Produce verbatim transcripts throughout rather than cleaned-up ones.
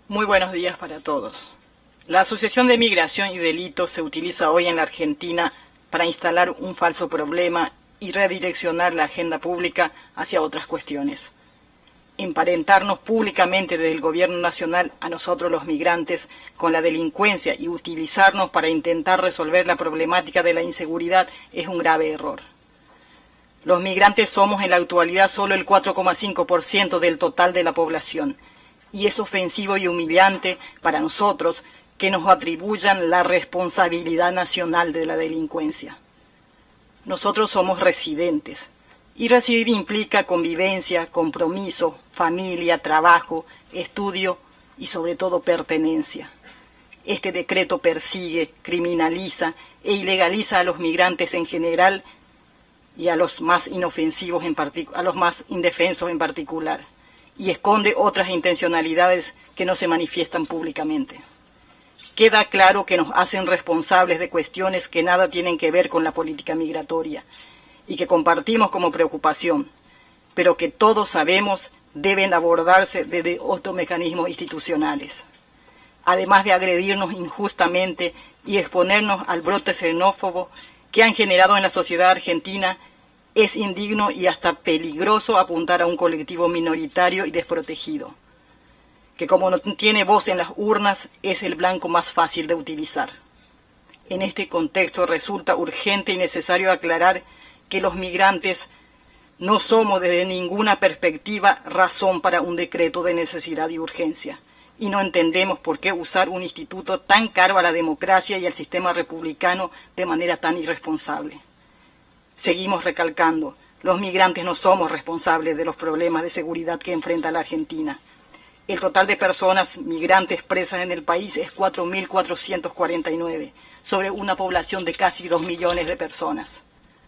Muy buenos días para todos. La Asociación de Migración y Delitos se utiliza hoy en la Argentina para instalar un falso problema y redireccionar la agenda pública hacia otras cuestiones. Emparentarnos públicamente desde el gobierno nacional a nosotros los migrantes con la delincuencia y utilizarnos para intentar resolver la problemática de la inseguridad es un grave error. Los migrantes somos en la actualidad solo el cuatro coma cinco por ciento del total de la población, y es ofensivo y humillante para nosotros que nos atribuyan la responsabilidad nacional de la delincuencia. Nosotros somos residentes, y residir implica convivencia, compromiso, familia, trabajo, estudio y sobre todo pertenencia. Este decreto persigue, criminaliza e ilegaliza a los migrantes en general y a los más inofensivos en particu- a los más indefensos en particular, y esconde otras intencionalidades que no se manifiestan públicamente. Queda claro que nos hacen responsables de cuestiones que nada tienen que ver con la política migratoria y que compartimos como preocupación, pero que todos sabemos deben abordarse desde otros mecanismos institucionales. Además de agredirnos injustamente y exponernos al brote xenófobo que han generado en la sociedad argentina, es indigno y hasta peligroso apuntar a un colectivo minoritario y desprotegido, que como no tiene voz en las urnas, es el blanco más fácil de utilizar. En este contexto resulta urgente y necesario aclarar que los migrantes no somos desde ninguna perspectiva razón para un decreto de necesidad y urgencia, y no entendemos por qué usar un instituto tan caro a la democracia y al sistema republicano de manera tan irresponsable. Seguimos recalcando, los migrantes no somos responsables de los problemas de seguridad que enfrenta la Argentina. El total de personas migrantes presas en el país es cuatro mil cuatrocientos cuarenta y nueve, sobre una población de casi dos millones de personas.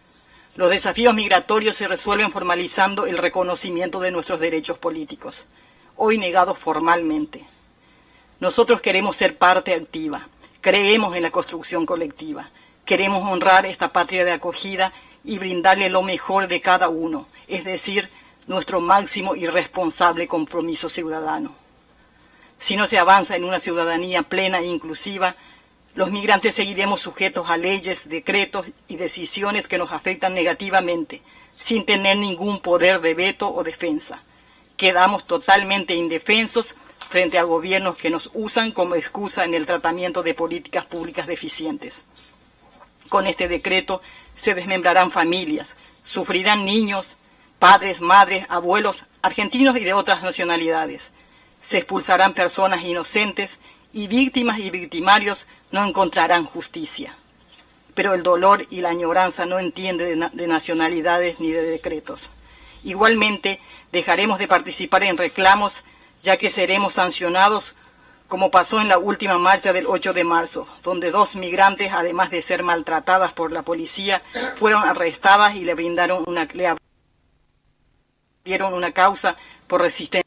Los desafíos migratorios se resuelven formalizando el reconocimiento de nuestros derechos políticos, hoy negados formalmente. Nosotros queremos ser parte activa, creemos en la construcción colectiva, queremos honrar esta patria de acogida y brindarle lo mejor de cada uno, es decir, nuestro máximo y responsable compromiso ciudadano. Si no se avanza en una ciudadanía plena e inclusiva, los migrantes seguiremos sujetos a leyes, decretos y decisiones que nos afectan negativamente, sin tener ningún poder de veto o defensa. Quedamos totalmente indefensos frente a gobiernos que nos usan como excusa en el tratamiento de políticas públicas deficientes. Con este decreto se desmembrarán familias, sufrirán niños, padres, madres, abuelos, argentinos y de otras nacionalidades. Se expulsarán personas inocentes y víctimas y victimarios no encontrarán justicia. Pero el dolor y la añoranza no entiende de, na- de nacionalidades ni de decretos. Igualmente, dejaremos de participar en reclamos, ya que seremos sancionados, como pasó en la última marcha del ocho de marzo, donde dos migrantes, además de ser maltratadas por la policía, fueron arrestadas y le brindaron una, le abrieron una causa por resistencia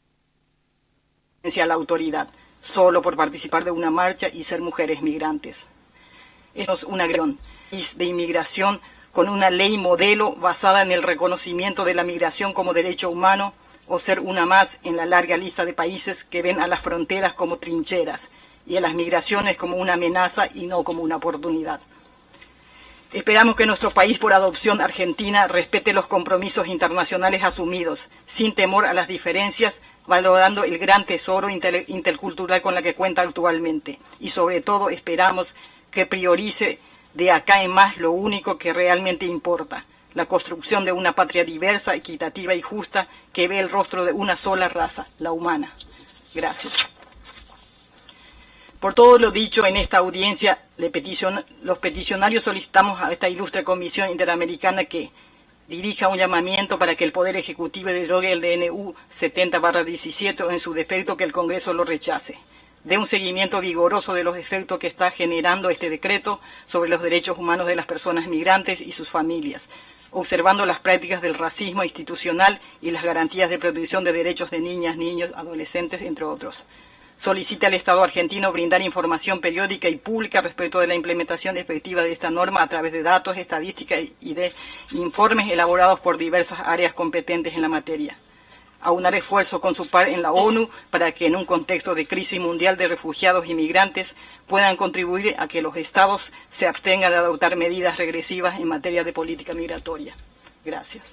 a la autoridad, solo por participar de una marcha y ser mujeres migrantes. Esto es una agresión de inmigración con una ley modelo basada en el reconocimiento de la migración como derecho humano, o ser una más en la larga lista de países que ven a las fronteras como trincheras y a las migraciones como una amenaza y no como una oportunidad. Esperamos que nuestro país, por adopción argentina, respete los compromisos internacionales asumidos, sin temor a las diferencias, valorando el gran tesoro inter intercultural con la que cuenta actualmente. Y sobre todo esperamos que priorice de acá en más lo único que realmente importa: la construcción de una patria diversa, equitativa y justa que ve el rostro de una sola raza, la humana. Gracias. Por todo lo dicho en esta audiencia, le peticion, los peticionarios solicitamos a esta ilustre Comisión Interamericana que dirija un llamamiento para que el Poder Ejecutivo derogue el D N U setenta barra diecisiete o en su defecto que el Congreso lo rechace. Dé un seguimiento vigoroso de los efectos que está generando este decreto sobre los derechos humanos de las personas migrantes y sus familias, observando las prácticas del racismo institucional y las garantías de protección de derechos de niñas, niños, adolescentes, entre otros. Solicita al Estado argentino brindar información periódica y pública respecto de la implementación efectiva de esta norma a través de datos, estadísticas y de informes elaborados por diversas áreas competentes en la materia. aunar esfuerzos con su par en la ONU para que en un contexto de crisis mundial de refugiados y migrantes puedan contribuir a que los estados se abstengan de adoptar medidas regresivas en materia de política migratoria. Gracias.